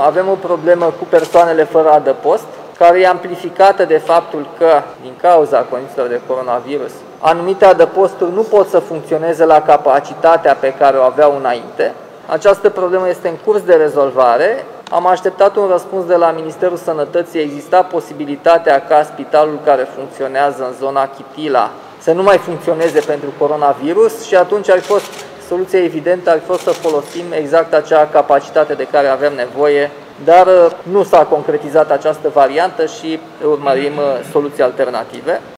Avem o problemă cu persoanele fără adăpost, care e amplificată de faptul că, din cauza condițiilor de coronavirus, anumite adăposturi nu pot să funcționeze la capacitatea pe care o aveau înainte. Această problemă este în curs de rezolvare. Am așteptat un răspuns de la Ministerul Sănătății. Exista posibilitatea ca spitalul care funcționează în zona Chitila să nu mai funcționeze pentru coronavirus și atunci soluția evidentă ar fi fost să folosim exact acea capacitate de care avem nevoie, dar nu s-a concretizat această variantă și urmărim soluții alternative.